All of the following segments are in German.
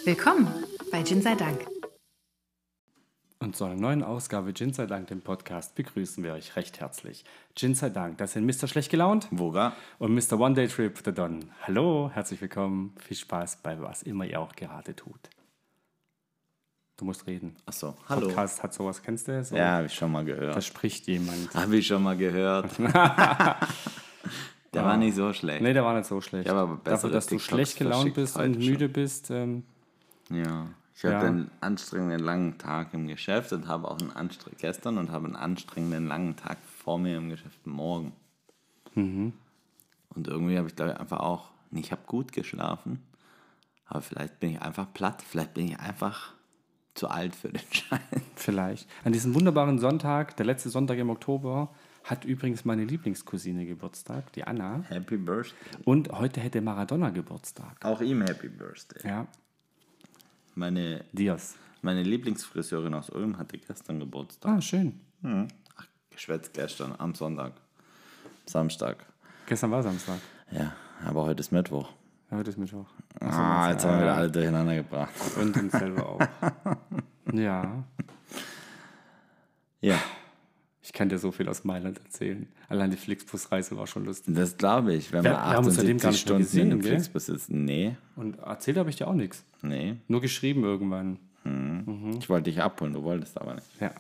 Willkommen bei Gin sei Dank. Und zu einer neuen Ausgabe Gin sei Dank, dem Podcast, begrüßen wir euch recht herzlich. Gin sei Dank, das sind Mr. Schlecht gelaunt Woga und Mr. One Day Trip, The Don. Hallo, herzlich willkommen, viel Spaß bei was immer ihr auch gerade tut. Du musst reden. Achso, hallo. Podcast hat sowas, kennst du? So, Ja, habe ich schon mal da gehört. spricht jemand. Habe ich schon mal gehört. Der war nicht so schlecht. Nee, der war nicht so schlecht. Ja, aber dafür, dass du TikToks schlecht gelaunt verschickt bist heute und müde bist. Ja, ich Ja. hatte einen anstrengenden langen Tag im Geschäft und habe auch gestern und habe einen anstrengenden langen Tag vor mir im Geschäft morgen. Und irgendwie habe ich, glaube ich, einfach auch, ich habe gut geschlafen, aber vielleicht bin ich einfach platt, vielleicht bin ich einfach zu alt für den Schein. Vielleicht. An diesem wunderbaren Sonntag, der letzte Sonntag im Oktober, hat übrigens meine Lieblingscousine Geburtstag, die Anna. Happy Birthday. Und heute hätte Maradona Geburtstag. Auch ihm Happy Birthday. Ja, Meine Dios. Lieblingsfriseurin aus Ulm hatte gestern Geburtstag. Ah, schön. Ach, geschwätzt gestern, am Sonntag. Samstag. Gestern war Samstag. Ja, aber heute ist Mittwoch. Ja, heute ist Mittwoch. Jetzt haben wir wieder alle durcheinander gebracht. Und uns selber auch. Ja, Ja, ich kann dir so viel aus Mailand erzählen. Allein die Flixbus-Reise war schon lustig. das glaube ich. Wenn Wir man haben uns seitdem 78 gar nicht mehr Stunden gesehen, im gell? Flixbus ist. Nee, Und erzählt habe ich dir auch nichts. nee. Nur geschrieben irgendwann. Ich wollte dich abholen, du wolltest aber nicht. Ja.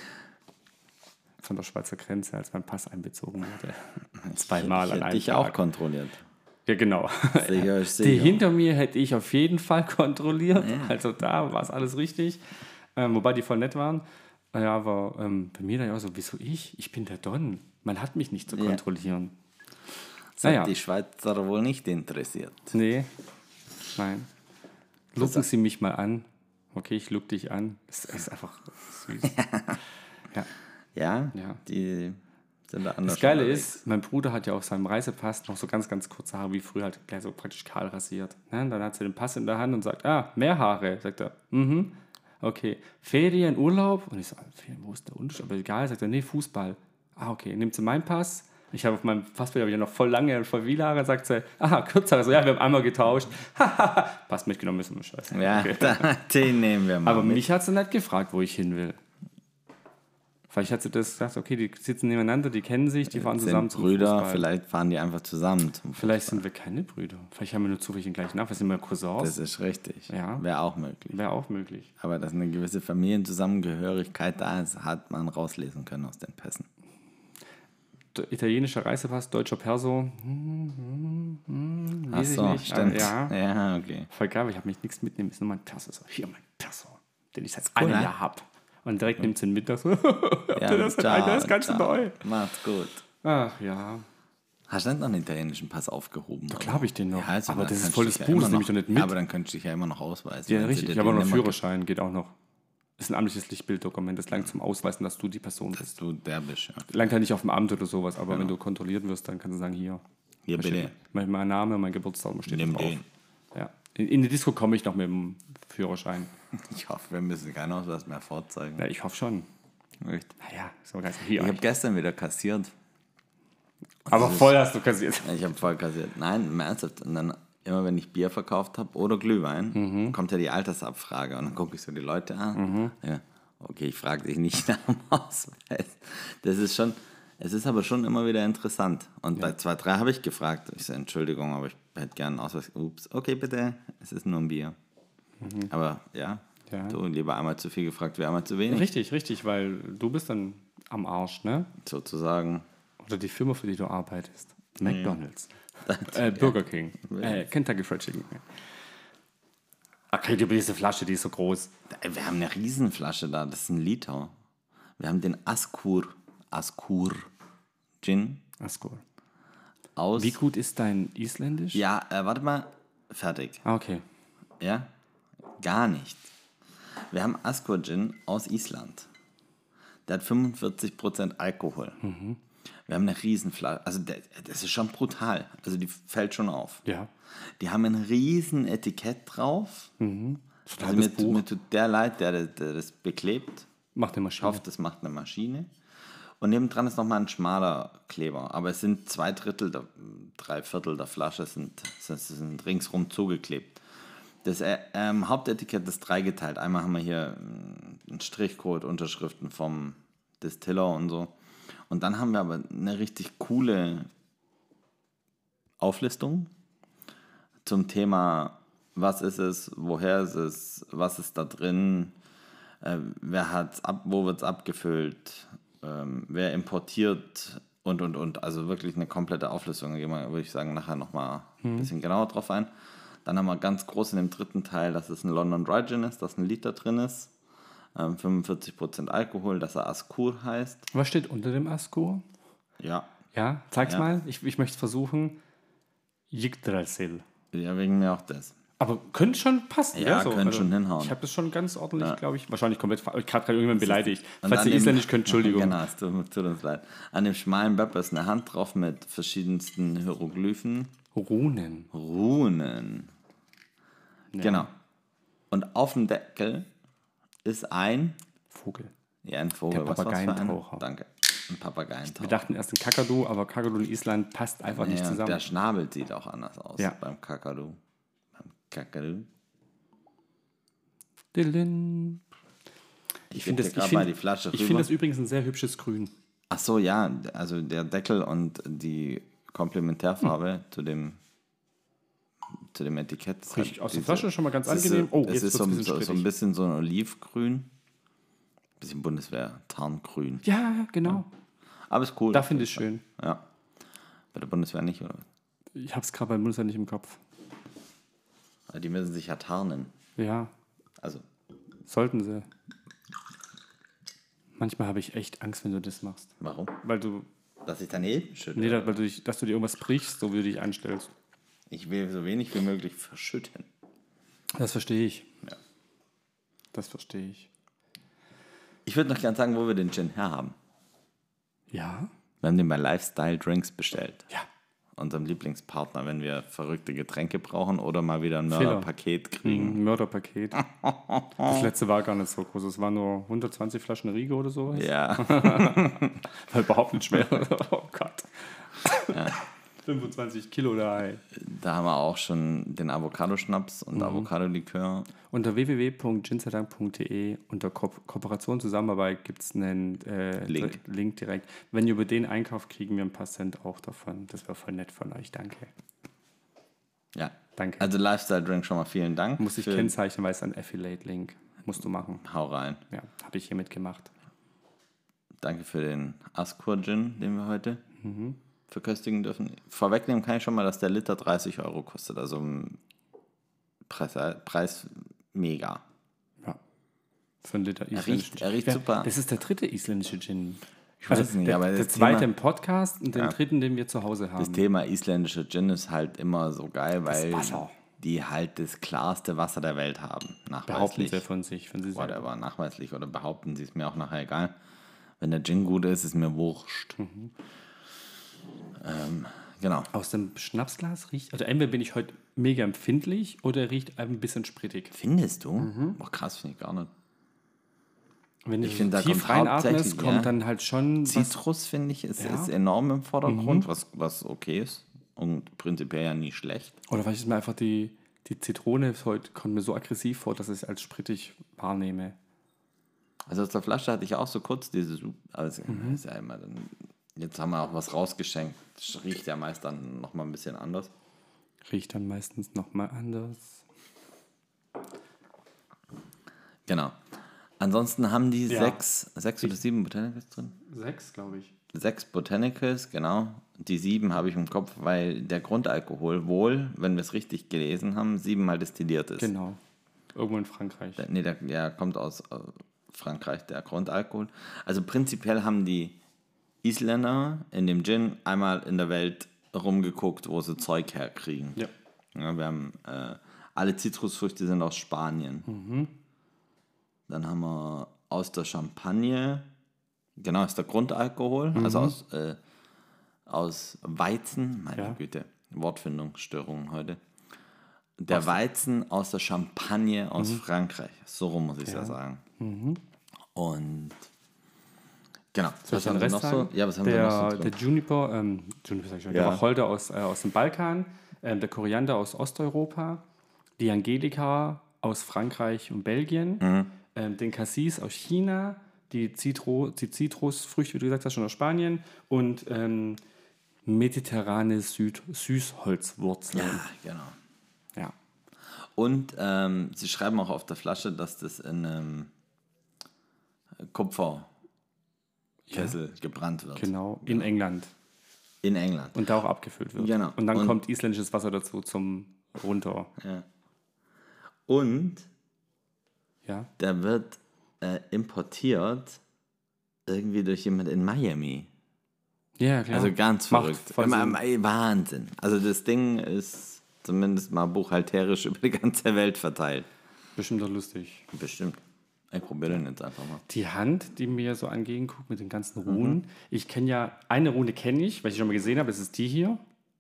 Von der Schweizer Grenze, als mein Pass einbezogen wurde. Zweimal Ich an hätte einem dich Tag. auch kontrolliert. Ja, genau. Sicher, Die sicher. hinter mir hätte ich auf jeden Fall kontrolliert. Also da war es alles richtig. Wobei die voll nett waren. Ja, aber bei mir dann auch so, wieso ich? Ich bin der Don. Man hat mich nicht zu kontrollieren. Das hat Naja. die Schweizer wohl nicht interessiert. Nee, nein. Lucken Sie mich mal an. Okay, ich look dich an. Das ist einfach süß. Ja. Ja? Ja. Die sind da anders. Das Geile unterwegs. ist, mein Bruder hat ja auf seinem Reisepass noch so ganz, ganz kurze Haare wie früher, halt gleich so praktisch kahl rasiert. Ne? Dann hat sie den Pass in der Hand und sagt, mehr Haare. Sagt er, okay. Ferien, Urlaub? Und ich so, Ferien, wo ist der Unterschied? Aber egal, sagt er, nee, Fußball. Okay, nimmt sie meinen Pass. Ich habe auf meinem Passbild wieder noch voll lange und voll viele Haare. Sagt sie, kürzer. So, ja, wir haben einmal getauscht. Pass mitgenommen müssen wir, scheiße. Ja, Okay. den nehmen wir mal. Aber mit. mich hat sie nicht gefragt, wo ich hin will. Vielleicht hat sie das gesagt, okay, die sitzen nebeneinander, die kennen sich, die fahren zusammen sind zum Brüder, Fußball. vielleicht fahren die einfach zusammen zum Vielleicht sind wir keine Brüder. Vielleicht haben wir nur zufällig den gleichen Namen. Vielleicht sind wir Cousins. Das ist richtig. Ja. Wäre auch möglich. Wäre auch möglich. Aber dass eine gewisse Familienzusammengehörigkeit da ist, hat man rauslesen können aus den Pässen. Italienischer Reisepass, deutscher Perso. Ach Weiß ich so, nicht. stimmt. Aber ja, Ja, okay. voll geil, ich habe mich nichts mitnehmen. Ist nur mein Perso. So, hier mein Perso, den ich seit cool, einem ne? Jahr habe. Und direkt nimmt sie ihn mit. So, Ja, das ist ganz neu. Macht's gut. Ach ja, Hast du nicht noch einen italienischen Pass aufgehoben? klar habe ich den noch. Ja, also Aber dann das ist kannst voll du das dich Buch, das immer nehme ich doch nicht mit. Ja, aber dann könntest du dich ja immer noch ausweisen. Ja, wenn sie richtig. dir Ich habe auch den noch einen nimmer Führerschein, geht auch noch. Ist ein amtliches Lichtbilddokument, das langt zum Ausweisen, dass du die Person bist. Dass du der bist, ja. Langt halt nicht auf dem Amt oder sowas, aber wenn du kontrolliert wirst, dann kannst du sagen, hier. Hier, Da bitte. steht mein Name, mein Geburtstag steht Nimm drauf. den. Ja. In die Disco komme ich noch mit dem Führerschein. Ich hoffe, wir müssen keinen Ausweis mehr vorzeigen. Ja, ich hoffe schon. Echt. Naja, ist aber ganz Ich hier. habe gestern wieder kassiert. Aber voll hast du kassiert. Ich habe voll kassiert. Nein, im Ernsthaft. Und dann, immer wenn ich Bier verkauft habe oder Glühwein, kommt ja die Altersabfrage. Und dann gucke ich so die Leute an. Ja, okay, ich frage dich nicht nach dem Ausweis. Das ist schon, es ist aber schon immer wieder interessant. Und bei 2, 3 habe ich gefragt. Ich so, Entschuldigung, aber ich hätte gerne einen Ausweis. Ups, okay, bitte, es ist nur ein Bier. Aber ja, du lieber einmal zu viel gefragt, wie einmal zu wenig. Richtig, weil du bist dann am Arsch, ne? Sozusagen. Oder die Firma, für die du arbeitest. McDonald's. Burger King. Kentucky Fried Chicken. Okay, diese Flasche, die ist so groß. Wir haben eine Riesenflasche da, das ist ein Liter. Wir haben den Askur Gin Askur. aus... Wie gut ist dein Isländisch? Ja, warte mal, fertig. Okay. Ja, gar nicht. Wir haben Askur Gin aus Island. Der hat 45% Alkohol. Wir haben eine Riesenflasche, also das ist schon brutal, also die fällt schon auf. Ja. Die haben ein riesen Etikett drauf. Also mir tut der leid, der das beklebt. Macht eine Ich Maschine. hoffe, das macht eine Maschine. Und nebendran ist nochmal ein schmaler Kleber. Aber es sind 2/3, 3/4 der Flasche sind ringsrum zugeklebt. Das Hauptetikett ist dreigeteilt. Einmal haben wir hier einen Strichcode, Unterschriften vom Distiller und so. Und dann haben wir aber eine richtig coole Auflistung zum Thema, was ist es, woher ist es, was ist da drin, wer hat's wo wird es abgefüllt, wer importiert und. Also wirklich eine komplette Auflistung. Da gehen wir, würde ich sagen, nachher nochmal ein bisschen genauer drauf ein. Dann haben wir ganz groß in dem dritten Teil, dass es ein London Dry Gin ist, dass 1 Liter drin ist. 45% Alkohol, dass er Askur heißt. Was steht unter dem Askur? Ja. Ja, zeig's mal. Ich möchte es versuchen. Yggdrasil. Ja, wegen mir auch das. Aber könnte schon passen. Ja, könnte schon hinhauen. Ich habe das schon ganz ordentlich, glaube ich. Wahrscheinlich komplett. Ich habe gerade irgendwann beleidigt. Und Falls ihr Isländisch könnt, Entschuldigung. Genau, es tut uns leid. An dem schmalen Böpper ist eine Hand drauf mit verschiedensten Hieroglyphen. Runen. Ja. Genau. Und auf dem Deckel ist ein Vogel. Ja, ein Vogel. Der Was war's für ein? Papageientaucher. Danke. Ein Papageientaucher. Wir dachten erst ein Kakadu, aber Kakadu in Island passt einfach nicht zusammen. Der Schnabel sieht auch anders aus Ja. beim Kakadu. Dillin. Ich finde das, find das übrigens ein sehr hübsches Grün. Ach so, ja, also der Deckel und die Komplementärfarbe zu dem Etikett. Riecht aus der Flasche schon mal ganz angenehm. Oh, jetzt ist wird es so ein bisschen so ein Olivgrün. Bisschen Bundeswehr, Tarngrün. Ja, genau. Aber ist cool. Da finde ich es schön. Ja. Bei der Bundeswehr nicht, oder? Ich habe es gerade beim Bundeswehr nicht im Kopf. Die müssen sich ja tarnen. Ja, Also, sollten sie. Manchmal habe ich echt Angst, wenn du das machst. warum? Weil du, Dass ich daneben schütte? nee, dass du dir irgendwas brichst, so wie du dich anstellst. Ich will so wenig wie möglich verschütten. Das verstehe ich. Ja. Das verstehe ich. Ich würde noch gerne sagen, wo wir den Gin herhaben. Ja? Wir haben den bei Lifestyle Drinks bestellt. Ja. Unserem Lieblingspartner, wenn wir verrückte Getränke brauchen oder mal wieder ein Fehler. Mörderpaket kriegen. Ein Mörderpaket. Das letzte war gar nicht so groß. Es waren nur 120 Flaschen Riege oder sowas. Ja. War überhaupt nicht schwer. Oh Gott. Ja. 25 Kilo da. Da haben wir auch schon den Avocado-Schnaps und Avocado-Likör. Unter www.ginzerdank.de unter Kooperation Zusammenarbeit gibt es einen Link direkt. Wenn ihr über den einkauft, kriegen wir ein paar Cent auch davon. Das wäre voll nett von euch. Danke. Ja. Danke. Also Lifestyle Drink schon mal vielen Dank. Muss ich kennzeichnen, weil es ein Affiliate-Link. Musst du machen. Hau rein. Ja, habe ich hiermit gemacht. Danke für den Askur Gin, den wir heute verköstigen dürfen. Vorwegnehmen kann ich schon mal, dass der Liter 30 Euro kostet. Also ein Preis mega. Ja. Für einen Liter Er riecht super. Das ist der dritte isländische Gin. Ich weiß nicht, aber der das zweite Thema, im Podcast und den dritten, den wir zu Hause haben. das Thema isländischer Gin ist halt immer so geil, weil Wasser. die halt das klarste Wasser der Welt haben. Behaupten Nachweislich. sie von sich. Von sie selber. Whatever, nachweislich oder behaupten sie es mir auch nachher egal. Wenn der Gin gut ist, ist mir wurscht. Genau. Aus dem Schnapsglas riecht, also entweder bin ich heute mega empfindlich oder riecht ein bisschen sprittig. Findest du? Boah, krass, finde ich gar nicht. Wenn Ich du finde, da tief kommt reinatmest, hauptsächlich, kommt ja, dann halt schon Zitrus, finde ich, ist enorm im Vordergrund, was okay ist. Und prinzipiell ja nie schlecht. oder vielleicht ist mir einfach die Zitrone heute kommt mir so aggressiv vor, dass ich es als sprittig wahrnehme. Also aus der Flasche hatte ich auch so kurz dieses, also ist ja immer dann, jetzt haben wir auch was rausgeschenkt. Das riecht ja meist dann nochmal ein bisschen anders. Riecht dann meistens nochmal anders. Genau. Ansonsten haben die Ja. sechs oder 7 Botanicals drin. 6, glaube ich. 6 Botanicals, genau. Die 7 habe ich im Kopf, weil der Grundalkohol wohl, wenn wir es richtig gelesen haben, 7-mal destilliert ist. Genau. Irgendwo in Frankreich. Nee, der kommt aus Frankreich, der Grundalkohol. Also prinzipiell haben die Isländer in dem Gin einmal in der Welt rumgeguckt, wo sie Zeug herkriegen. Ja. Ja, wir haben alle Zitrusfrüchte sind aus Spanien. Dann haben wir aus der Champagne, genau, ist der Grundalkohol, also aus Weizen, meine Güte, Wortfindungsstörungen heute. Der Weizen aus der Champagne aus Frankreich, so rum muss ich es ja sagen. Und genau, Was haben wir noch so? Ja, was haben wir noch so Der drin? Juniper sag ich schon, der Wacholder aus dem Balkan, der Koriander aus Osteuropa, die Angelika aus Frankreich und Belgien, den Cassis aus China, die Zitrusfrüchte, wie du gesagt hast, schon aus Spanien und mediterrane Süßholzwurzeln. Ja, genau. Ja. Und sie schreiben auch auf der Flasche, dass das in Kupferkessel gebrannt wird. Genau, in England. In England. Und da auch abgefüllt wird. Genau. Und dann kommt isländisches Wasser dazu zum runter. Ja. Und Ja. der wird importiert irgendwie durch jemand in Miami. Ja, klar. Also ganz Macht verrückt. voll Sinn. Wahnsinn. Also das Ding ist zumindest mal buchhalterisch über die ganze Welt verteilt. Bestimmt doch lustig. Bestimmt. Ich probiere den jetzt einfach mal. Die Hand, die mir so entgegenguckt mit den ganzen Runen. Ich kenne ja, eine Rune kenne ich, weil ich schon mal gesehen habe, das ist die hier.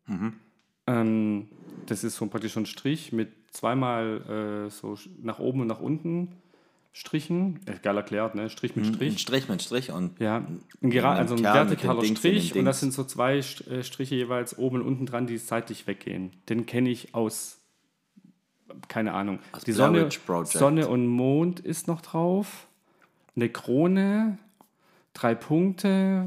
Das ist so praktisch so ein Strich mit zweimal so nach oben und nach unten Strichen. Geil erklärt, ne? Strich mit Strich. Ein Strich mit Strich und Ja, Kerl ein mit vertikaler den Dings in Strich den und das Dings. sind so zwei Striche jeweils oben und unten dran, die seitlich weggehen. Den kenne ich aus, keine Ahnung. Die Blair Sonne, Witch Project. Sonne und Mond ist noch drauf. Eine Krone, 3 Punkte,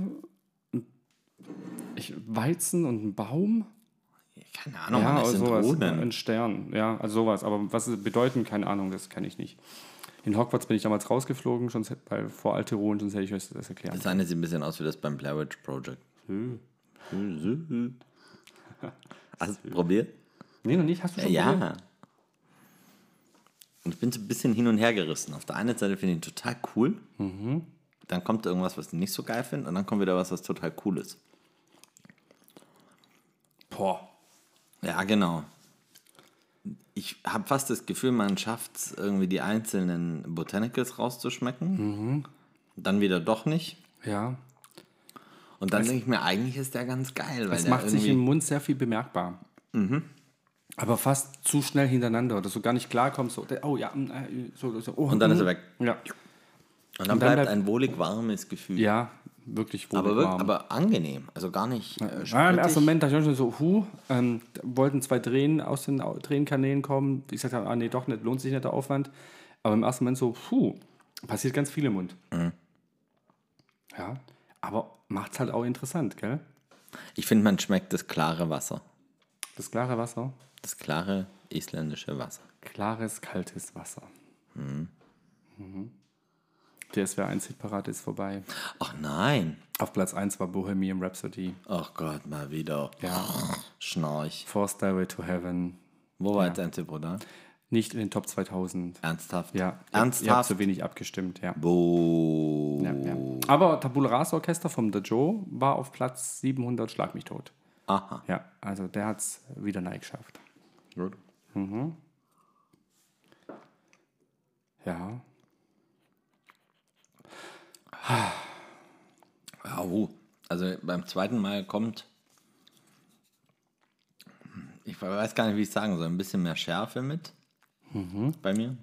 Weizen und ein Baum. keine Ahnung, Ja, das oder sind sowas. Runen. Ein Stern, ja, also sowas. Aber was sie bedeuten, keine Ahnung, das kann ich nicht. In Hogwarts bin ich damals rausgeflogen, weil vor alte Runen, sonst hätte ich euch das erklärt. Das eine sieht ein bisschen aus wie das beim Blair Witch Project. Hast du probiert? Nee, noch nicht, hast du schon probiert? Ja. Und ich bin so ein bisschen hin und her gerissen. Auf der einen Seite finde ich ihn total cool. Dann kommt irgendwas, was ich nicht so geil finde. Und dann kommt wieder was total cool ist. Boah. Ja, genau. Ich habe fast das Gefühl, man schafft es irgendwie, die einzelnen Botanicals rauszuschmecken. Dann wieder doch nicht. Ja. Und dann denke ich mir, eigentlich ist der ganz geil. Weil Es der macht sich irgendwie- im Mund sehr viel bemerkbar. Aber fast zu schnell hintereinander, dass du gar nicht klarkommst. So, oh ja, oh, Und dann ist er weg. Ja, Und dann bleibt ein wohlig warmes Gefühl. ja wirklich wohl aber, warm. aber angenehm. Also gar nicht Ja, im sprittig. ersten Moment dachte ich schon so, wollten 2 Tränen aus den Tränenkanälen kommen. Ich sagte, nee, doch nicht, lohnt sich nicht der Aufwand. Aber im ersten Moment so, passiert ganz viel im Mund. Ja, aber macht's halt auch interessant, gell? Ich finde, man schmeckt das klare Wasser. Das klare Wasser, Das klare isländische Wasser. klares, kaltes Wasser. Der SWR1-Hitparade ist vorbei. Ach nein. Auf Platz 1 war Bohemian Rhapsody. Ach Gott, mal wieder. Ja. Schnarch. For Stairway to Heaven. Wo war jetzt ein Tipp, oder? Nicht in den Top 2000. Ernsthaft? Ja, ihr habt Ernsthaft? so wenig abgestimmt, ja. Boah. Ja. Aber Tabula Rasa Orchester vom The Joe war auf Platz 700, schlag mich tot. Aha. Ja, also der hat es wieder neu geschafft. Gut. Ja. Also beim zweiten Mal kommt, ich weiß gar nicht, wie ich sagen soll, ein bisschen mehr Schärfe mit bei mir.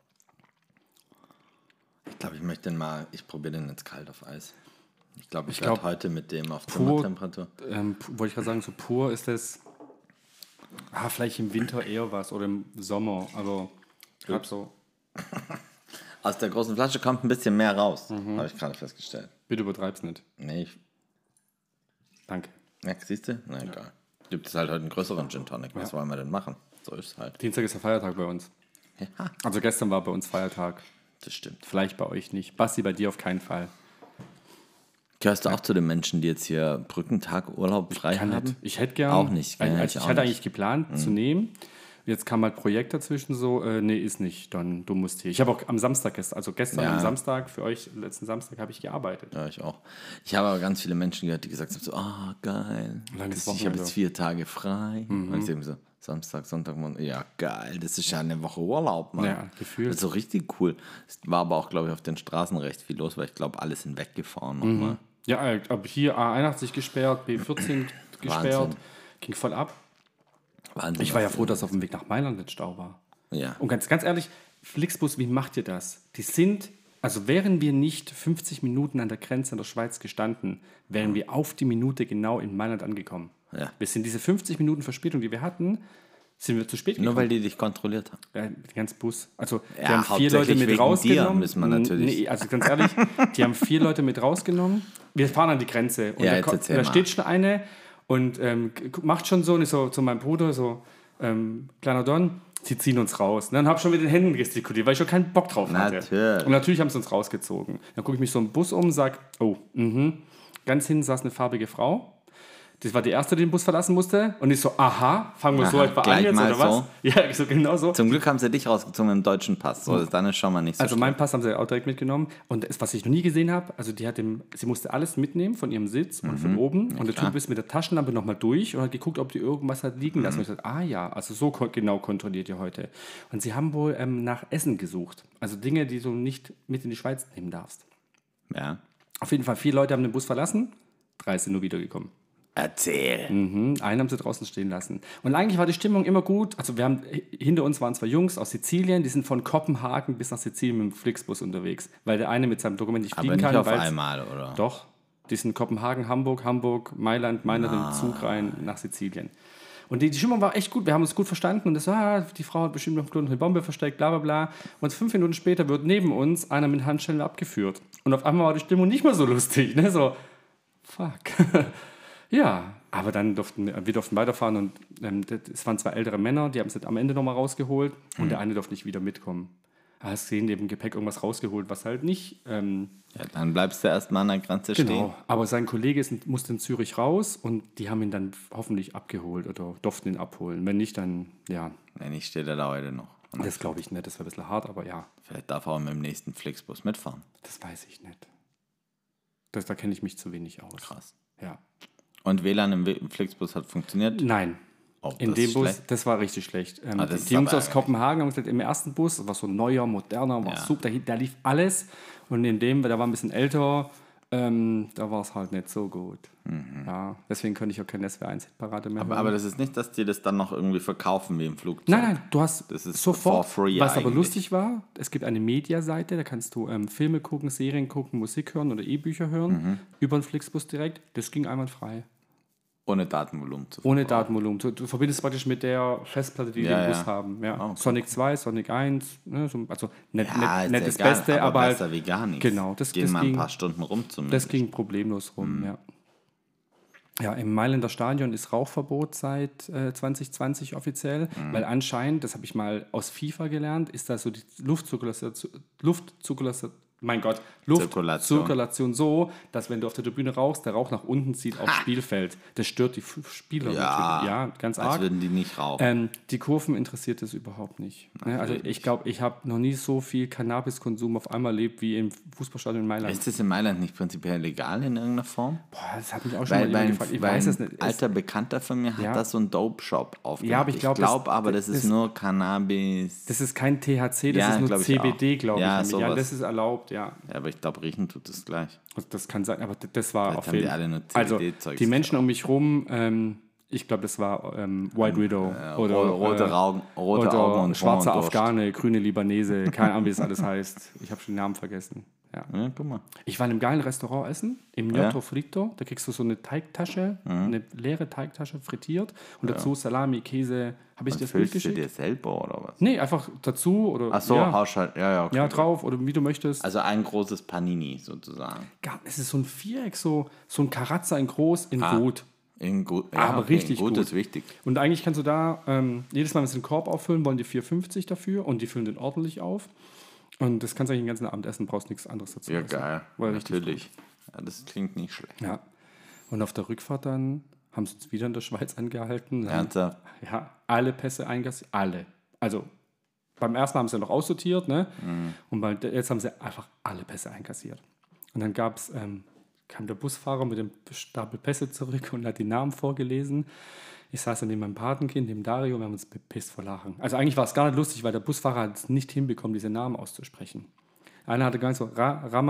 Ich glaube, ich möchte den mal, ich probiere den jetzt kalt auf Eis. Ich glaube, ich werde glaub, heute mit dem auf pur- Zimmertemperatur. Wollte ich gerade sagen, so pur ist es, vielleicht im Winter eher was oder im Sommer, aber gerade so, Aus der großen Flasche kommt ein bisschen mehr raus, habe ich gerade festgestellt. bitte übertreib's nicht. Nee, Danke. ja, siehst du? Na egal. Gibt es halt heute einen größeren Gin Tonic. Was wollen wir denn machen? So ist es halt. Dienstag ist der Feiertag bei uns. Ja, Also gestern war bei uns Feiertag. das stimmt. Vielleicht bei euch nicht. Basti, bei dir auf keinen Fall. Gehörst du auch zu den Menschen, die jetzt hier Brückentag Urlaub frei Kann haben? nicht. Ich hätte gern. Auch nicht, gell? Ich Ich auch hatte nicht. eigentlich geplant zu nehmen. Jetzt kam halt Projekt dazwischen so, nee, ist nicht, dann du musst hier. Ich habe auch am Samstag gestern Ja. am Samstag, für euch, letzten Samstag habe ich gearbeitet. Ja, ich auch. Ich habe aber ganz viele Menschen gehört, die gesagt haben so, geil. Langes Ich habe Wochenende. jetzt 4 Tage frei. Und ich denke mir so, Samstag, Sonntag, Montag, ja geil, das ist ja eine Woche Urlaub, Mann. Ja, gefühlt. Das ist so richtig cool. Es war aber auch, glaube ich, auf den Straßen recht viel los, weil ich glaube, alle sind weggefahren nochmal. Ja, aber hier A81 gesperrt, B14 gesperrt, ging voll ab. Wahnsinn. Ich war ja froh, dass auf dem Weg nach Mailand nicht Stau war. Ja. Und ganz ehrlich, Flixbus, wie macht ihr das? Die sind, also wären wir nicht 50 Minuten an der Grenze in der Schweiz gestanden, wären wir auf die Minute genau in Mailand angekommen. Ja. Wir sind diese 50 Minuten Verspätung, die wir hatten, sind wir zu spät gekommen. Nur weil die dich kontrolliert haben. Ja, den ganzen Bus. Also, die Ja, haben 4 Leute hauptsächlich mit wegen rausgenommen. dir müssen wir natürlich. Nee, also ganz ehrlich, die haben 4 Leute mit rausgenommen. Wir fahren an die Grenze. Und Ja, da, jetzt erzähl da mal. steht schon eine und macht schon so, und ich so zu meinem Bruder, so, kleiner Don, sie ziehen uns raus. Und dann habe ich schon mit den Händen gestikuliert, weil ich schon keinen Bock drauf hatte. Natürlich. Und natürlich haben sie uns rausgezogen. Dann gucke ich mich so im Bus um, sag, ganz hinten saß eine farbige Frau. Das war die erste, die den Bus verlassen musste. Und ich so, aha, fangen wir so Aha, etwa an gleich jetzt, mal oder was? so. Ja, so genau so. Zum Glück haben sie dich rausgezogen mit dem deutschen Pass. So, dann ist schon mal nicht so Also meinen Pass haben sie auch direkt mitgenommen. Und was ich noch nie gesehen habe, also sie musste alles mitnehmen von ihrem Sitz und von oben. Und der Typ ist mit der Taschenlampe nochmal durch und hat geguckt, ob die irgendwas hat liegen lassen. Und ich dachte, ja, also so genau kontrolliert ihr heute. Und sie haben wohl nach Essen gesucht. Also Dinge, die du nicht mit in die Schweiz nehmen darfst. Ja. Auf jeden Fall 4 Leute haben den Bus verlassen, 3 sind nur wiedergekommen. Erzähl. Einen haben sie draußen stehen lassen. Und eigentlich war die Stimmung immer gut. Also hinter uns waren 2 Jungs aus Sizilien, die sind von Kopenhagen bis nach Sizilien mit dem Flixbus unterwegs. Weil der eine mit seinem Dokument nicht fliegen Aber nicht kann. auf weil's- einmal, oder? Doch. Die sind Kopenhagen, Hamburg, Mailand, den Zug rein nach Sizilien. Und die Stimmung war echt gut. Wir haben uns gut verstanden. Und das war, die Frau hat bestimmt noch eine Bombe versteckt, bla bla bla. Und 5 Minuten später wird neben uns einer mit Handschellen abgeführt. Und auf einmal war die Stimmung nicht mehr so lustig. Ne? So, fuck. Ja, aber dann wir durften weiterfahren und es waren 2 ältere Männer, die haben es am Ende nochmal rausgeholt und der eine durfte nicht wieder mitkommen. Er hat gesehen, neben dem Gepäck irgendwas rausgeholt, was halt nicht... Ja, dann bleibst du erstmal an der Grenze stehen. Genau, aber sein Kollege musste in Zürich raus und die haben ihn dann hoffentlich abgeholt oder durften ihn abholen. Wenn nicht, dann, ja, Wenn nicht, steht er da heute noch. das glaube ich nicht, das wäre ein bisschen hart, aber ja, Vielleicht darf er auch mit dem nächsten Flixbus mitfahren. das weiß ich nicht. Da kenne ich mich zu wenig aus. Krass. Ja. Und WLAN im Flixbus hat funktioniert? Nein. Oh, In das dem ist Bus, schlecht. das war richtig schlecht. das ist Die Jungs aber aus Kopenhagen haben gesagt, im ersten Bus, das war so neuer, moderner, war Ja. super, da lief alles. Und in dem, der war ein bisschen älter, da war es halt nicht so gut. Ja, deswegen könnte ich auch kein SW1-Parade mehr Aber das ist nicht, dass die das dann noch irgendwie verkaufen wie im Flugzeug. Nein, du hast Das ist sofort, for free was aber eigentlich. lustig war, es gibt eine Mediaseite, da kannst du Filme gucken, Serien gucken, Musik hören oder E-Bücher hören, über den Flixbus direkt, das ging einwandfrei. Ohne Datenvolumen zu Ohne Datenvolumen. Du verbindest praktisch mit der Festplatte, die wir Ja, im Bus ja. haben. Ja. Okay. Sonic 2, Sonic 1, ne, so, also nicht Ja, ist das egal, Beste, aber aber besser halt, wie gar nichts. Genau, das Gehen mal ein ging- paar Stunden rum zumindest. das ging problemlos rum, ja. Ja, im Mailänder Stadion ist Rauchverbot seit 2020 offiziell, weil anscheinend, das habe ich mal aus FIFA gelernt, ist da so die Luftzirkulation so, dass wenn du auf der Tribüne rauchst, der Rauch nach unten zieht aufs Spielfeld. Das stört die Spieler Ja, natürlich. Ja, ganz als arg. würden die nicht rauchen. Die Kurven interessiert das überhaupt nicht. Ne? Also ich glaube, ich habe noch nie so viel Cannabiskonsum auf einmal erlebt wie im Fußballstadion in Mailand. Ist das in Mailand nicht prinzipiell legal in irgendeiner Form? Boah, das hat mich auch schon mal jemand gefragt. Ich weiß es nicht. Ein alter Bekannter von mir hat Ja. da so einen Dope-Shop aufgemacht. Ja, aber ich glaub, aber das ist nur Cannabis. Das ist kein THC, das Ja, ist nur glaub ich CBD, auch. glaube ich. Ja, Ja, sowas. das ist erlaubt, ja. Ja, aber ich glaube, riechen tut es gleich. Das kann sein, aber das war Vielleicht auf haben die jeden alle nur Also, CBD-Zeugs die Menschen drauf. um mich rum, ich glaube, das war White Widow oder rote Augen und schwarzer Horndurst. Afghane, grüne Libanese, keine Ahnung, wie das alles heißt. Ich habe schon den Namen vergessen. Ja. Ja, guck mal. Ich war in einem geilen Restaurant essen, im Gnotto Fritto. Da kriegst du so eine Teigtasche, eine leere Teigtasche frittiert und dazu Salami, Käse. Habe ich dir das Bild Füllst du geschickt? dir selber oder was? Nee, einfach dazu oder Ach so, ja, Haushalt. Ja, okay. ja, drauf oder wie du möchtest. Also ein großes Panini sozusagen. Es ist so ein Viereck, so ein Karazza in groß, in gut. In gut, Aber okay, richtig gut gut. ist wichtig. Und eigentlich kannst du da, jedes Mal, wenn sie den Korb auffüllen, wollen die 4,50 dafür und die füllen den ordentlich auf. Und das kannst du eigentlich den ganzen Abend essen, brauchst nichts anderes dazu. Ja, essen. geil. War richtig Natürlich. Ja, das klingt nicht schlecht. Ja. Und auf der Rückfahrt dann haben sie uns wieder in der Schweiz angehalten. Ernsthaft? Ja, alle Pässe einkassiert. Alle. Also beim ersten Mal haben sie noch aussortiert, ne? Und jetzt haben sie einfach alle Pässe einkassiert. Und dann kam der Busfahrer mit dem Stapel Pässe zurück und hat die Namen vorgelesen. Ich saß dann neben meinem Patenkind, dem Dario, und wir haben uns bepisst vor Lachen. Also eigentlich war es gar nicht lustig, weil der Busfahrer hat es nicht hinbekommen, diese Namen auszusprechen. Einer hatte gar nicht so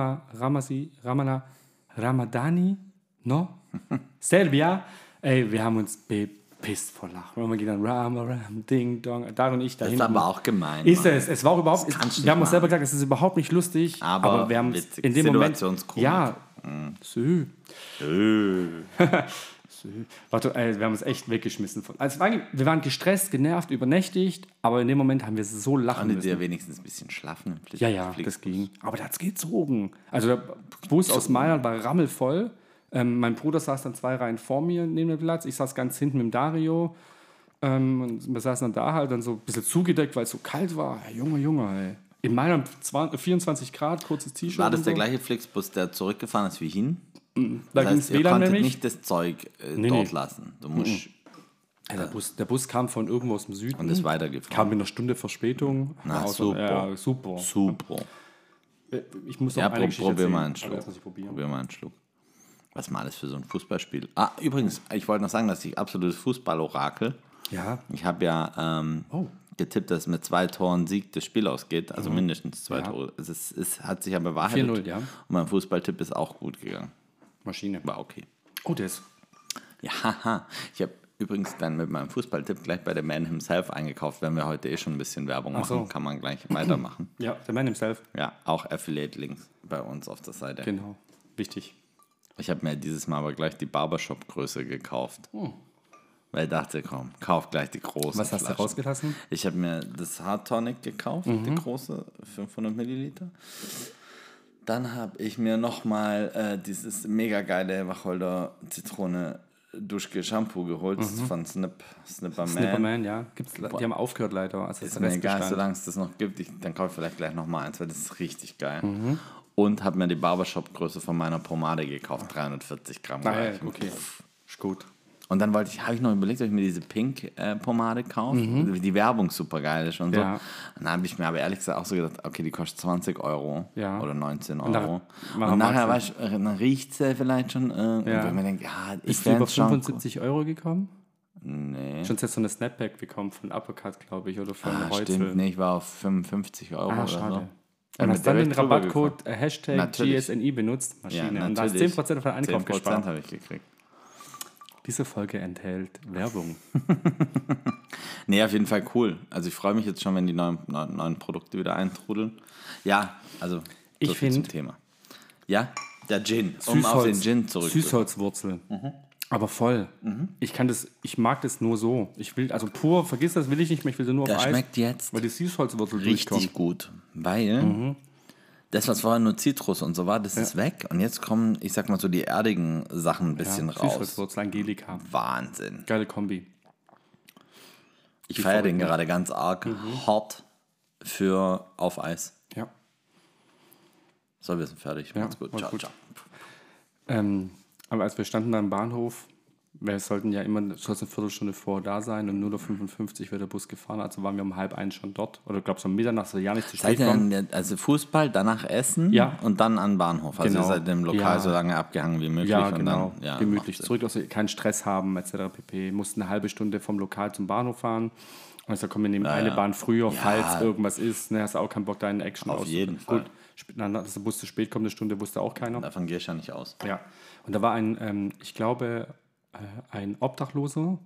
Ramadani, no? Serbia. Ey, wir haben uns bepisst vor Lachen. Und wir gehen dann Ram, Ding, Dong. Dario und ich da Das ist hinten. aber auch gemein. Ist Mann. es war auch überhaupt, kannst du wir haben nicht uns selber gesagt, es ist überhaupt nicht lustig, Aber wir haben witzig. in dem Moment, Situationskomik. ja, so. Warte, wir haben uns echt weggeschmissen. Also wir waren gestresst, genervt, übernächtigt, aber in dem Moment haben wir so lachen Konntet müssen. ihr wenigstens ein bisschen schlafen im Ja, das ging. Aber da hat es gezogen. Also der Bus aus Mailand war rammelvoll. Mein Bruder saß dann 2 Reihen vor mir neben dem Platz. Ich saß ganz hinten mit dem Dario. Und wir saßen dann da halt dann so ein bisschen zugedeckt, weil es so kalt war. Hey, Junge, ey. In Mailand 24 Grad, kurzes T-Shirt. War das und der so. gleiche Flixbus, der zurückgefahren ist wie hin? Da Das ging es heißt, ihr WLAN konntet nämlich. nicht das Zeug Nee. dort lassen. Du musst Der Bus kam von irgendwo aus dem Süden. und ist weitergefahren. Kam mit einer Stunde Verspätung. Na, War super. Ja, super. Super. Ich muss noch Ja, eine Geschichte probier mal erzählen. einen Schluck. Aber erst muss ich probieren. Probier mal einen Schluck. Was mal alles für so ein Fußballspiel. Ah, übrigens, ich wollte noch sagen, dass ich absolutes Fußballorakel. Ja. Ich habe ja getippt, dass mit 2 Toren Sieg das Spiel ausgeht, also mindestens 2 Tore. Es hat sich ja bewahrheitet. 4-0, ja. Und mein Fußballtipp ist auch gut gegangen. Maschine. War okay. Oh, das. Ja, haha. Ich habe übrigens dann mit meinem Fußballtipp gleich bei The Man Himself eingekauft. Wenn wir heute schon ein bisschen Werbung machen, so. kann man gleich weitermachen. Ja, der Man himself. Ja, auch Affiliate-Links bei uns auf der Seite. Genau. Wichtig. Ich habe mir dieses Mal aber gleich die Barbershop-Größe gekauft. Weil ich dachte, komm, kauf gleich die große. Was hast du rausgelassen? Ich habe mir das Hard Tonic gekauft, die große, 500 Milliliter. Dann habe ich mir nochmal dieses mega geile Wacholder Zitrone Duschgel Shampoo geholt, das ist von Snipperman. Snipperman, ja. Die haben aufgehört leider. Also Ist mir egal, solange es das noch gibt. Dann kaufe ich vielleicht gleich nochmal eins, weil das ist richtig geil. Und habe mir die Barbershop-Größe von meiner Pomade gekauft, 340 Gramm. Geil, okay. Ist gut. Und dann habe ich noch überlegt, ob ich mir diese Pink-Pomade kaufe. Die Werbung super geil ist und so. Ja. Und dann habe ich mir aber ehrlich gesagt auch so gedacht, okay, die kostet 20 Euro Ja. oder 19 Und Euro. nachher Und nachher magst dann riecht sie vielleicht schon. Und Ja. wenn man denkt, ja, ich Ist die über fände schon... 75 Euro gekommen? Nee. Schon jetzt so eine Snapback bekommen von Uppercut, glaube ich, oder von Reutzel. Stimmt, nee, ich war auf 55 Euro oder schade. so. Und mit hast dann der den wäre ich drüber Rabattcode Hashtag Natürlich. GSNI benutzt, Maschine. Ja, und da hast 10% auf deinen Einkauf 10% gespart. habe ich gekriegt. Diese Folge enthält Werbung. Nee, auf jeden Fall cool. Also ich freue mich jetzt schon, wenn die neuen Produkte wieder eintrudeln. Ja, also Ich so viel zum find- Thema. Ja, der Gin. Um auf den Gin zurückzukommen. Süßholzwurzel. Aber voll. Ich mag das nur so. Ich will, also pur, vergiss das, will ich nicht mehr, ich will nur auf Der Eis. schmeckt jetzt Weil die Süßholzwurzel richtig durchkommt. gut, weil das, was vorher nur Zitrus und so war, das ist weg. Und jetzt kommen, ich sag mal so, die erdigen Sachen ein bisschen raus. Süßholzwurzel, Angelika. Wahnsinn. Geile Kombi. Ich feiere den gerade ganz arg hart für auf Eis. Ja. So, wir sind fertig. Macht's gut. macht's Ciao, gut. ciao. Aber als wir standen da am Bahnhof, wir sollten ja immer so eine Viertelstunde vor da sein und 0:55 Uhr wird der Bus gefahren, also waren wir um 12:30 schon dort. Oder ich glaube, so um Mitternacht, so ja nicht zu Seid spät ihr kommen. dann, also Fußball, danach Essen Ja. und dann an den Bahnhof. Also Genau. ihr seid im Lokal Ja. so lange abgehangen wie möglich. Ja, und genau. Dann, ja, gemütlich macht zurück, also keinen Stress haben, etc. pp. Mussten eine halbe Stunde vom Lokal zum Bahnhof fahren. Also kommen wir nehmen eine Bahn früher, falls irgendwas ist. Ne, hast du auch keinen Bock, deinen Action Auf jeden Fall. Gut, dass der Bus zu spät kommt, eine Stunde wusste auch keiner. Sinn. Davon gehe ich ja nicht aus. Ja, und da war ich glaube, ein Obdachloser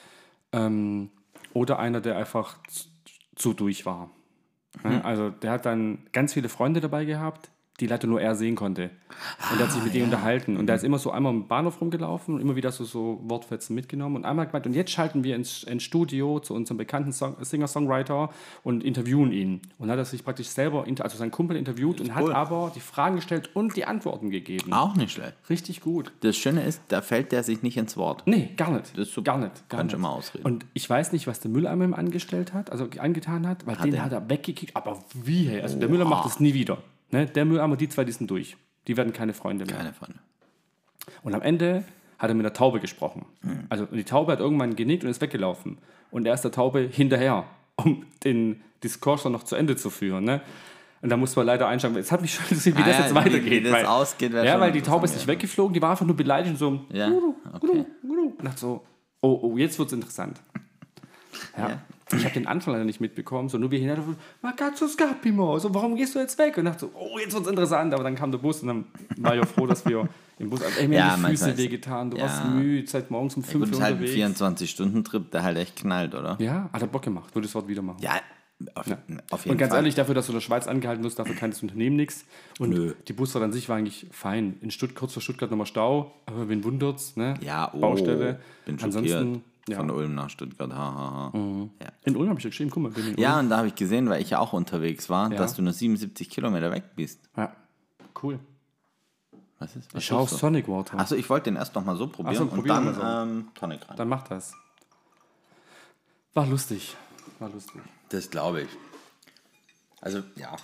oder einer, der einfach zu durch war. Ne? Also der hat dann ganz viele Freunde dabei gehabt, die leider nur er sehen konnte. Und der hat sich mit denen unterhalten. Und der ist immer so einmal im Bahnhof rumgelaufen und immer wieder so Wortfetzen mitgenommen und einmal gemeint, und jetzt schalten wir ins Studio zu unserem bekannten Singer-Songwriter und interviewen ihn. Und dann hat er sich praktisch selber, also seinen Kumpel interviewt und hat aber die Fragen gestellt und die Antworten gegeben. Auch nicht schlecht. Richtig gut. Das Schöne ist, da fällt der sich nicht ins Wort. Nee, gar nicht. Das ist super. Gar nicht. Gar Kannst nicht. immer ausreden. Und ich weiß nicht, was der Mülleimer ihm angestellt hat, also angetan hat, weil den hat er weggekickt. Aber wie, hey? Also der Müller macht das nie wieder. Ne? Der Mülleimer, die zwei, die sind durch. Die werden keine Freunde mehr. Keine Freunde. Und am Ende hat er mit der Taube gesprochen. Also und die Taube hat irgendwann genickt und ist weggelaufen. Und er ist der Taube hinterher, um den Diskurs dann noch zu Ende zu führen. Ne? Und da musste man leider einschalten. Es hat mich schon interessiert, wie das jetzt weitergeht. Wie das ausgeht, wäre ja, schon weil die Taube ist interessant, nicht weggeflogen, die war einfach nur beleidigt und so. Ja, okay. Und dachte so, oh, jetzt wird's interessant. Ja. Ich habe den Anfang leider nicht mitbekommen, so nur wie hinterher, Magazzo Scapimo, so warum gehst du jetzt weg? Und dachte so, oh, jetzt wird's interessant. Aber dann kam der Bus und dann war ich auch froh, dass wir im Bus, ey, mir haben die Füße manchmal wehgetan, du ja. warst müde, seit morgens um 5 Gut, Uhr ist halt ein unterwegs. 24-Stunden-Trip, der halt echt knallt, oder? Ja, hat er Bock gemacht, würde das Wort wieder machen. Ja, Auf jeden Und ganz Fall. ehrlich, dafür, dass du in der Schweiz angehalten wirst, dafür kann das Unternehmen nichts. Und Nö. die Busfahrt an sich war eigentlich fein. Kurz vor Stuttgart nochmal Stau, aber wen wundert's, ne? Ja, Baustelle. bin schockiert. Ansonsten, ja. Von Ulm nach Stuttgart, hahaha. Ja. In Ulm habe ich ja geschrieben, guck mal, bin in Ulm. Ja, und da habe ich gesehen, weil ich ja auch unterwegs war, dass du nur 77 Kilometer weg bist. Ja, cool. Was ist? Ich schaue auf Sonic Water. Achso, ich wollte den erst noch mal so probieren Ach so, und probieren wir dann Tonic rein. Dann mach das. War lustig. Das glaube ich. Also, ja.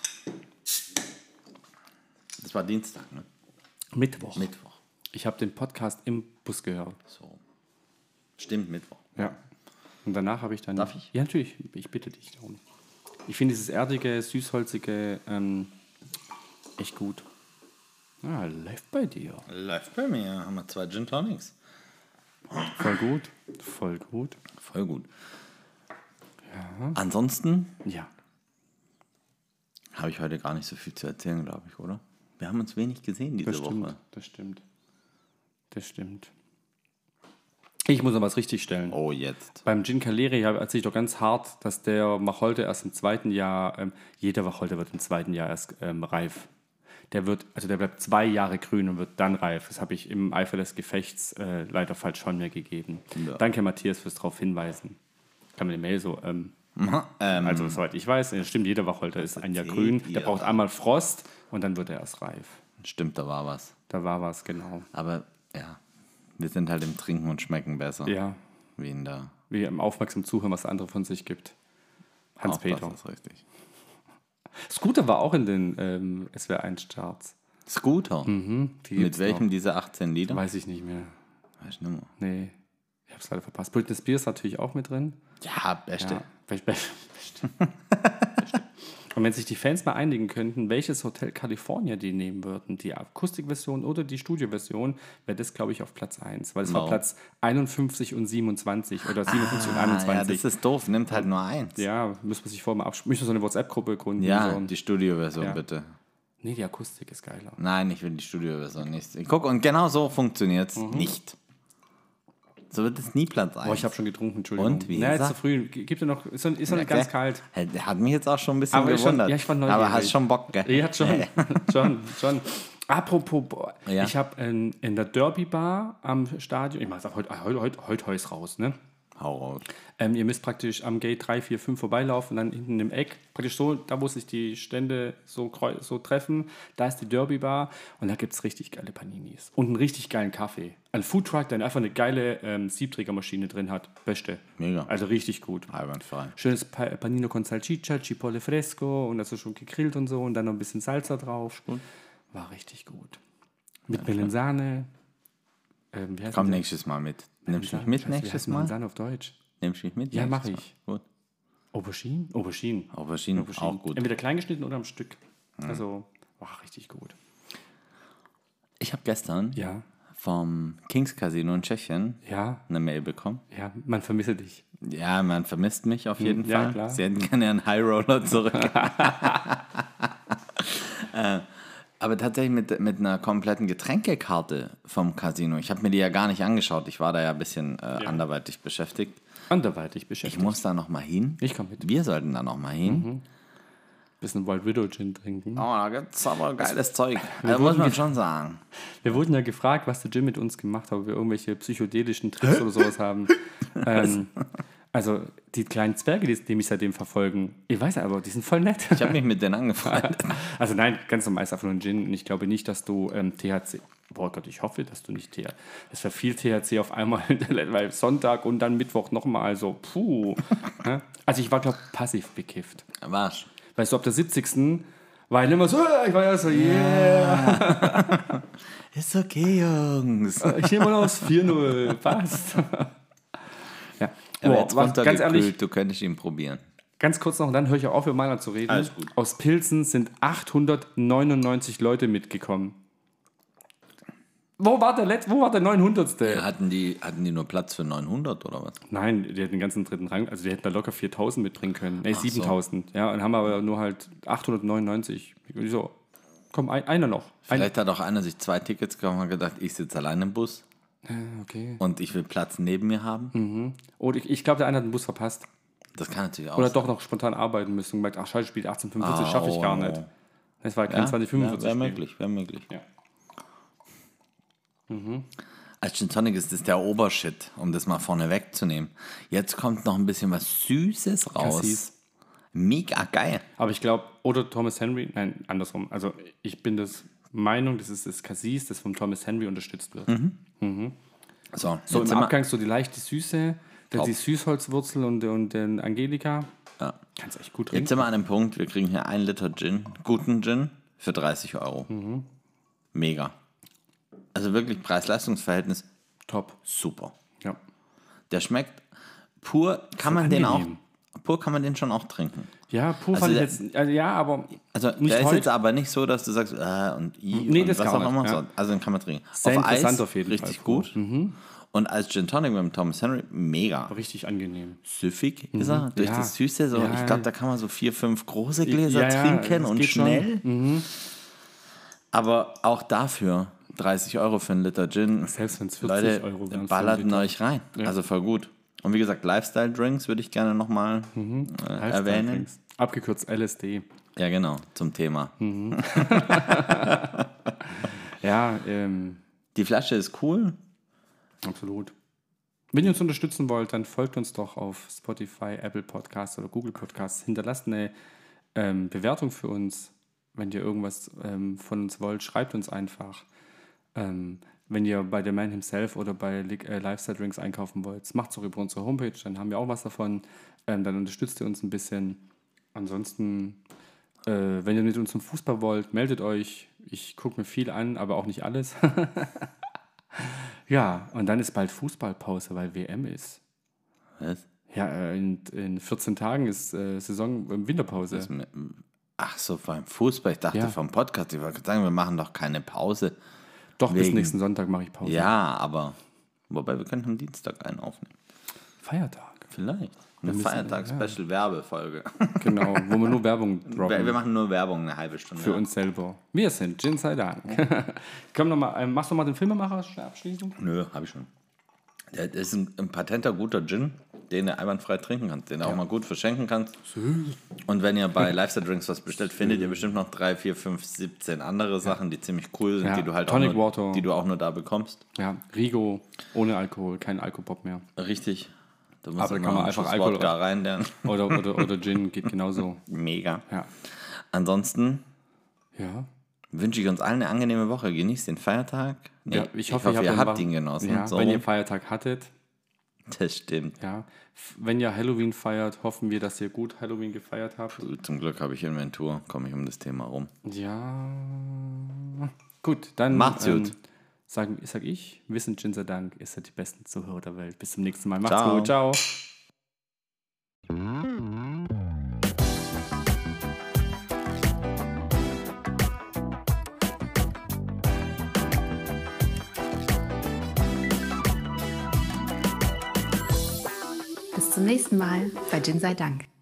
Das war Dienstag, ne? Mittwoch. Mittwoch. Ich habe den Podcast im Bus gehört. So. Stimmt, Mittwoch. Ja. Und danach habe ich dann... Darf ich? Ja, natürlich. Ich bitte dich darum. Ich finde dieses erdige, süßholzige echt gut. Ah, läuft bei dir. Läuft bei mir. Haben wir 2 Gin Tonics. Voll gut. Voll gut. Voll gut. Ja. Ansonsten Ja. habe ich heute gar nicht so viel zu erzählen, glaube ich, oder? Wir haben uns wenig gesehen diese Woche. Das stimmt. Ich muss noch was richtig stellen. Oh, jetzt. Beim Gin Caleri erzähle ich doch ganz hart, dass der Wacholder erst im zweiten Jahr, jeder Wacholder wird im zweiten Jahr erst reif. Der bleibt 2 Jahre grün und wird dann reif. Das habe ich im Eifer des Gefechts leider falsch von mir gegeben. Ja. Danke, Matthias, fürs darauf hinweisen. Kann man die Mail so... also, soweit ich weiß, stimmt, jeder Wacholder ist ein Jahr grün. Der braucht einmal Frost und dann wird er erst reif. Stimmt, da war was. Da war was, genau. Aber ja, wir sind halt im Trinken und Schmecken besser. Ja, Wie in der wie im aufmerksam Zuhören, was der andere von sich gibt. Hans-Peter. Das ist richtig. Scooter war auch in den SWR1-Charts. Scooter. Die Mit gibt's welchem noch. dieser 18 Lieder? Weiß ich nicht mehr. Weiß ich nicht mehr. Nee, ich habe es leider verpasst. Britney Spears natürlich auch mit drin. Ja, beste. Ja, beste. Und wenn sich die Fans mal einigen könnten, welches Hotel California die nehmen würden, die Akustikversion oder die Studioversion, wäre das, glaube ich, auf Platz 1. Weil es war Platz 51 und 27 oder 57 und 21. Ja, das ist doof. Nimmt halt nur 1. Ja, müssen wir sich vorher mal absprechen. Müssen wir so eine WhatsApp-Gruppe gründen? Ja, so. die Studioversion Ja. bitte. Nee, die Akustik ist geiler. Nein, ich will die Studioversion nicht. Guck, und genau so funktioniert es nicht. So wird es nie Platz 1. Boah, ich habe schon getrunken, Entschuldigung. Und, wie Na, jetzt gesagt? zu früh. Gibt ja noch, ist noch nicht ganz kalt. Der hat mich jetzt auch schon ein bisschen Aber gewundert. ich war neugierig. Aber hast schon Bock, gell? Ja, schon. Apropos, Ja. ich habe in der Derby-Bar am Stadion, ich mache heute heus raus, ne? Hau raus. Ihr müsst praktisch am Gate 3, 4, 5 vorbeilaufen und dann hinten im Eck, praktisch so, da wo sich die Stände so treffen, da ist die Derby-Bar und da gibt es richtig geile Paninis und einen richtig geilen Kaffee. Ein Foodtruck, der einfach eine geile Siebträgermaschine drin hat. Beste. Mega. Also richtig gut. Einwandfrei. Schönes Panino con Salsiccia, Cipolle Fresco und das ist schon gegrillt und so und dann noch ein bisschen Salsa drauf. War richtig gut. Mit Melensahne. Wie heißt Komm das? nächstes Mal mit. Nimmst du mich mit nächstes Mal? Melensahne auf Deutsch. Nimmst du mich mit? Ja, nächstes mach ich. Mal? Gut. Aubergine, Aubergine, auch gut. Entweder klein geschnitten oder am Stück. Also, war richtig gut. Ich habe gestern Ja, vom Kings Casino in Tschechien ja, eine Mail bekommen. ja, man vermisse dich. Ja, man vermisst mich auf jeden ja, Fall. klar. Sie hätten gerne einen High Roller zurück. Aber tatsächlich mit einer kompletten Getränkekarte vom Casino. Ich habe mir die ja gar nicht angeschaut. Ich war da ja ein bisschen anderweitig beschäftigt. Anderweitig Ich beschäftigt. muss da noch mal hin. Ich komm mit. Wir sollten da noch mal hin. Bisschen Wild Widow Gin trinken. Oh, da gibt's aber geiles Zeug. Da muss man schon sagen. Wir wurden ja gefragt, was der Jim mit uns gemacht hat, ob wir irgendwelche psychedelischen Tricks oder sowas haben. Also die kleinen Zwerge, die mich seitdem verfolgen, ich weiß aber, die sind voll nett. Ich habe mich mit denen angefreundet. Also nein, ganz normal ist einfach nur ein Gin und ich glaube nicht, dass du THC, boah Gott, ich hoffe, dass du nicht THC, es wäre viel THC auf einmal, weil Sonntag und dann Mittwoch nochmal, also puh. Also ich war, glaube ich, passiv bekifft. Was? Weißt du, ab der 70. war ich immer so, ich war ja so, yeah. Ist okay, Jungs. Ich nehme mal aus 4-0, passt. Ja. Aber Boah, jetzt ganz ehrlich, runtergekühlt, du könntest ihn probieren. ganz kurz noch, und dann höre ich auch auf, über Maler zu reden. Alles gut. Aus Pilsen sind 899 Leute mitgekommen. Wo war der 900. Hatten die nur Platz für 900 oder was? Nein, die hätten den ganzen dritten Rang, also die hätten da locker 4000 mitbringen können. Nee, Ach 7000. Ja, und haben aber nur halt 899. So, komm, einer noch. Vielleicht hat auch einer sich 2 Tickets gekauft und hat gedacht, ich sitze allein im Bus Okay. und ich will Platz neben mir haben. Oder ich glaube, der eine hat den Bus verpasst. Das kann natürlich auch Oder sein. doch noch spontan arbeiten müssen und gemerkt, ach scheiße, Spiel 1845 schaffe ich gar nicht. Das war kein 2045 wäre möglich. Ja. Als Gin Tonic ist das der Obershit, um das mal vorne wegzunehmen. Jetzt kommt noch ein bisschen was Süßes raus. Cassis. Mega geil. Aber ich glaube, oder Thomas Henry, nein, andersrum. Also ich bin das Meinung, das ist das Cassis, das vom Thomas Henry unterstützt wird. So So jetzt im sind Abgang so die leichte Süße, dann die Süßholzwurzel und den Angelika. Ja. Kannst echt gut Jetzt trinken. sind wir an dem Punkt, wir kriegen hier 1 Liter Gin, guten Gin, für 30 €. Mega. Also wirklich Preis-Leistungs-Verhältnis Top. super. Ja. Der schmeckt pur, kann man den auch, angenehm. pur kann man den schon auch trinken. Ja, pur Also fand ich der- jetzt, also ja, aber Also nicht der ist heute. jetzt aber nicht so, dass du sagst, Nee, und das was gar auch nicht, immer. ja. So, also den kann man trinken. Sehr interessant auf jeden richtig Fall. gut. Und als Gin Tonic mit dem Thomas Henry, mega. richtig angenehm. Süffig ist er, durch Ja. das Süße. So, Ja. ich glaube, da kann man so 4, 5 große Gläser Ja, trinken das und geht schon. schnell. Aber auch dafür 30 € für einen Liter Gin. Selbst wenn es 40 Leute, Euro wären. ballert für einen Liter. euch rein. Also voll gut. Und wie gesagt, Lifestyle-Drinks würde ich gerne nochmal erwähnen. Lifestyle-Drinks. Abgekürzt LSD. Ja, genau, zum Thema. Ja, Die Flasche ist cool. absolut. Wenn ihr uns unterstützen wollt, dann folgt uns doch auf Spotify, Apple Podcasts oder Google Podcasts. Hinterlasst eine Bewertung für uns. Wenn ihr irgendwas von uns wollt, schreibt uns einfach. Wenn ihr bei The Man Himself oder bei Lifestyle Drinks einkaufen wollt, macht es auch über unsere Homepage, dann haben wir auch was davon. Dann unterstützt ihr uns ein bisschen. Ansonsten, wenn ihr mit uns zum Fußball wollt, meldet euch. Ich gucke mir viel an, aber auch nicht alles. Ja, und dann ist bald Fußballpause, weil WM ist. Was? Ja, in 14 Tagen ist Saison Winterpause. Ach so, beim Fußball. Ich dachte Ja. vom Podcast. Ich wollte sagen, wir machen doch keine Pause. Doch, bis wegen- nächsten Sonntag mache ich Pause. Ja, aber wobei wir könnten am Dienstag einen aufnehmen. Feiertag. Vielleicht. Eine müssen- Feiertags-Special-Werbefolge. Genau, wo wir nur Werbung Wir droppen. machen nur Werbung, eine halbe Stunde. Für uns selber. Wir sind Gin sei Dank. Komm noch mal, machst du mal den Filmemacher Abschließung? Nö, habe ich schon. Das ist ein patenter, guter Gin, den du einwandfrei trinken kannst, den du auch mal gut verschenken kannst. Und wenn ihr bei Lifestyle Drinks was bestellt, findet ihr bestimmt noch 3, 4, 5, 17 andere Sachen, die ziemlich cool sind, Ja, die du halt Tonic auch Water. die du auch nur da bekommst. Ja, Rigo ohne Alkohol, kein Alkopop mehr. Richtig. Da musst Aber du kann noch man einen einfach Schuss Alkohol Wodka rein, der Oder Gin geht genauso. mega. Ja. Ansonsten Ja. wünsche ich uns allen eine angenehme Woche. Genießt den Feiertag. Nee, Ja, ich hoffe, ihr dann habt ihn genossen. Ja, so. wenn ihr Feiertag hattet, Das stimmt. ja. Wenn ihr Halloween feiert, hoffen wir, dass ihr gut Halloween gefeiert habt. Zum Glück habe ich Inventur, komme ich um das Thema rum. Ja. Gut, dann Macht's gut. sag ich, wir sind Gin sei Dank, ihr seid die besten Zuhörer der Welt. Bis zum nächsten Mal. Macht's Ciao. gut. Ciao. Bis zum nächsten Mal bei Gin sei Dank.